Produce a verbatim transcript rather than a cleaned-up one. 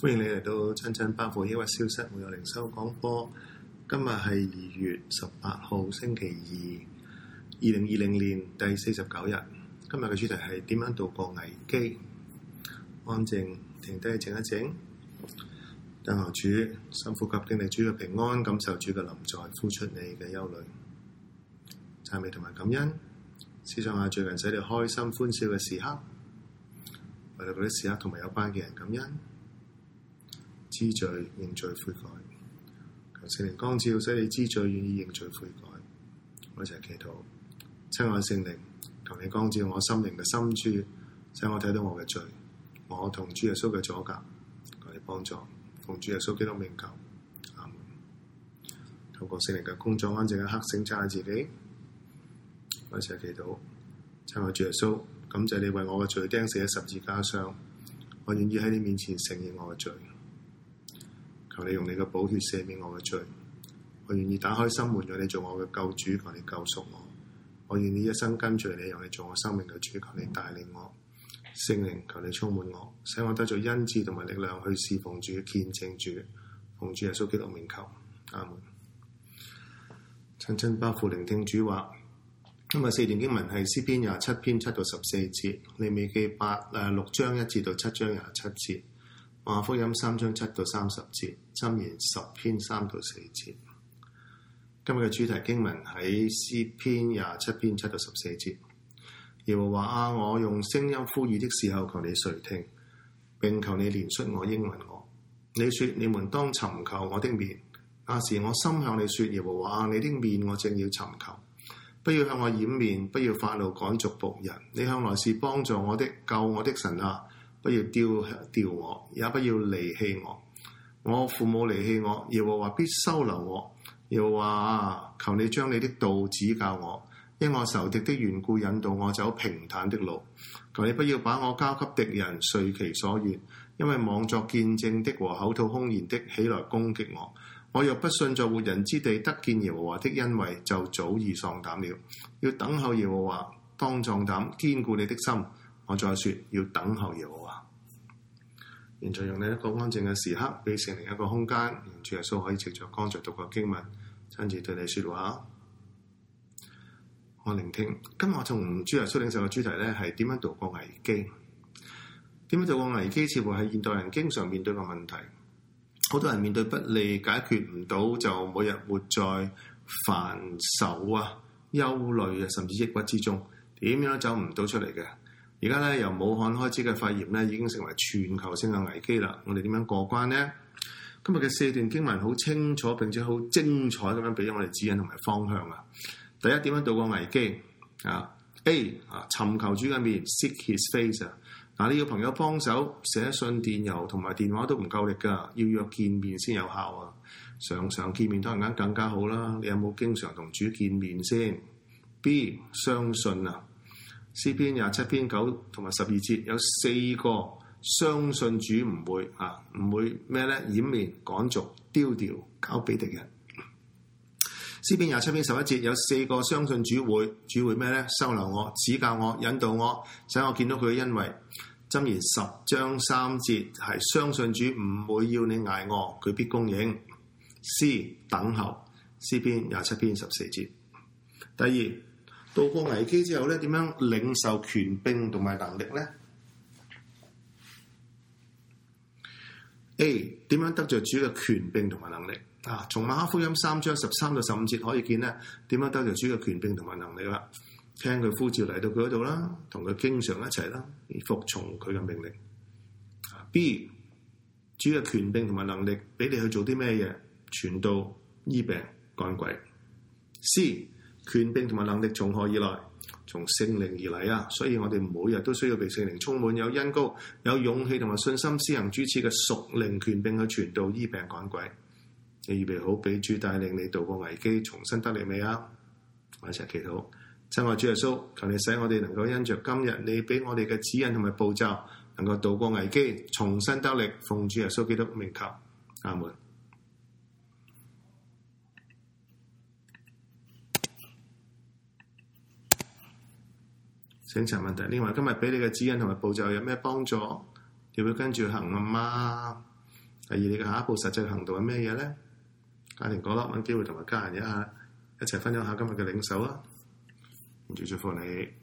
歡迎你嚟到親親包袱抑鬱消失會有靈修廣播。今日係二月十八號星期二，二零二零年第四十九日。今日嘅主題係點樣度過危機？安靜停低靜一靜，等候主，深呼吸經歷主嘅平安，感受主嘅臨在，呼出你嘅憂慮、讚美同埋感恩。思想下最近使你開心歡笑嘅時刻，為咗嗰啲時刻同埋有關嘅人感恩。知罪認罪悔改，求聖靈光照，使你知罪願意認罪悔改。我一齊祈禱，親愛聖靈，求你光照我心靈嘅深處，使我睇到我嘅罪，我同主耶穌嘅阻隔，求你幫助，奉主耶穌基督名求，阿門。透過聖靈嘅工作，安靜嘅黑醒察下自己。我一齊祈禱，親愛主耶穌，感謝你為我嘅罪釘死喺十字架上，我願意喺你面前承認我嘅罪。求你用你嘅寶血赦免我嘅罪，我願意打開心門，讓你做我嘅救主，求你救贖我。我願意一生跟隨你，讓你做我生命嘅主，求你帶領我。聖靈，求你充滿我，使我得咗恩賜同埋力量去侍奉主、見證主。奉主耶穌基督名求，阿門。親親包袱聆聽主話。今日四段經文係詩篇廿七篇七到十四節，利未記八誒六章一節到七章廿七節。馬可福音三章七到三十節，箴言十篇三到四節。今日嘅主題經文喺詩篇廿七篇七到十四節。耶和華啊，我用聲音呼籲的時候，求你垂聽，並求你憐恤我，應允我。你說你們當尋求我的面，那時我心向你說，耶和華啊，你的面我正要尋求。不要向我掩面，不要發怒趕逐僕人。你向來是幫助我的，救我的神啊！不要丟掉我，也不要離棄我。我父母離棄我，耶和華必收留我。耶和華啊，求你將你的道指教我，因我仇敵的緣故引導我走平坦的路。求你不要把我交給敵人，隨其所願，因為妄作見證的和口吐凶言的起來攻擊我。我若不信在活人之地得見耶和華的恩惠，就早已喪膽了。要等候耶和華，當壯膽，堅固你的心。我再說，要等候耶和華。現在用你一個安靜嘅時刻，俾聖靈一個空間，讓主耶穌可以藉着剛才讀過經文，親自對你說話。我聆聽。今日我同主耶穌領受嘅主題咧，係點樣度過危機？點樣度過危機？似乎係現代人經常面對嘅問題。好多人面對不利，解決唔到，就每日活在煩愁啊、憂慮啊，甚至抑鬱之中，點樣都走唔到出嚟嘅。而家咧由武漢開始嘅肺炎咧，已經成為全球性嘅危機啦。我哋點樣過關呢？今日嘅四段經文好清楚並且好精彩咁樣俾咗我哋指引同埋方向啊！第一，點樣度過危機啊 ？A 啊，尋求主嘅面 ，seek His face 啊！嗱，你要朋友幫手寫信、電郵同埋電話都唔夠力㗎，要約見面先有效啊！常常見面當然間更加好啦。你有冇經常同主見面先 ？B 相信啊！詩篇廿七篇九同埋十二節有四個相信主唔會啊，唔會咩咧？掩面趕逐丟掉交俾敵人。詩篇廿七篇十一節有四個相信主會，主會咩咧？收留我、指教我、引導我，使我見到佢嘅恩惠。箴言十章三節係相信主唔會要你捱餓，佢必供應。C 等候，詩篇廿七篇十四節。第二，渡過危機之後咧，點樣領受權柄同埋能力咧 ？A 點樣得着主嘅權柄同埋能力啊？從馬可福音三章十三到十五節可以見咧，點樣得着主嘅權柄同埋能力啦？聽佢呼召嚟到佢嗰度啦，同佢經常一齊啦，而服從佢嘅命令。B 主嘅權柄同埋能力俾你去做啲咩嘢？傳道、醫病、趕鬼。C 權柄同埋能力從何而來？從聖靈而嚟啊！所以我哋每日都需要被聖靈充滿，有恩膏、有勇氣同埋信心施行主賜嘅屬靈權柄去傳道、醫病、趕鬼。你預備好俾主帶領你渡過危機，重新得力未啊？我一齊祈禱。親愛主耶穌，求你使我哋能夠因着今日你俾我哋嘅指引同埋步驟，能夠渡過危機，重新得力。奉主耶穌基督名求，阿門。請查問題，另外今日俾你嘅指引同埋步驟有咩幫助？要唔要跟住行啊嘛？ 第二，你嘅下一步實際行動係咩嘢咧？家庭角落揾機會同埋家人一下一齊分享下今日嘅領受啊！願主祝福你。